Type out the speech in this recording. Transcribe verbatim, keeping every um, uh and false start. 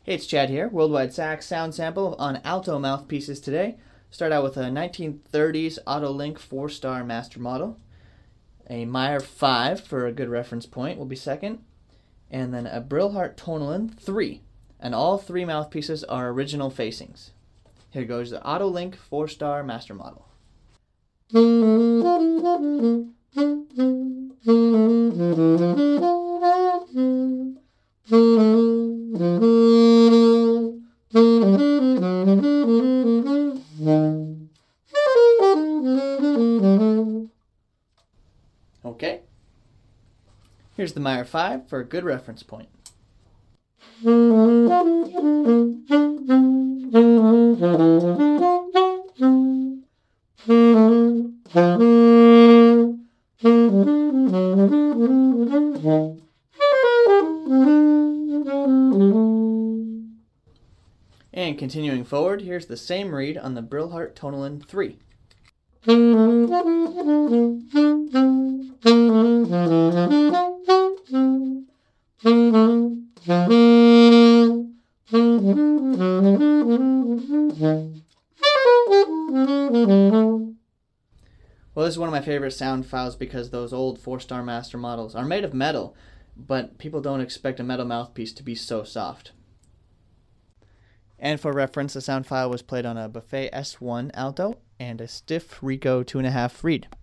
Hey, it's Chad here. Worldwide Sax sound sample on alto mouthpieces today. Start out with a nineteen thirties Autolink four-star master model. A Meyer five for a good reference point will be second. And then a Brilhart Tonalyn three. And all three mouthpieces are original facings. Here goes the Autolink four-star master model. Okay. Here's the Meyer five for a good reference point. And continuing forward, here's the same read on the Brilhart Tonalyn three. Well, this is one of my favorite sound files because those old four-star master models are made of metal, but people don't expect a metal mouthpiece to be so soft. And for reference, the sound file was played on a Buffet S one alto and a stiff Rico two point five reed.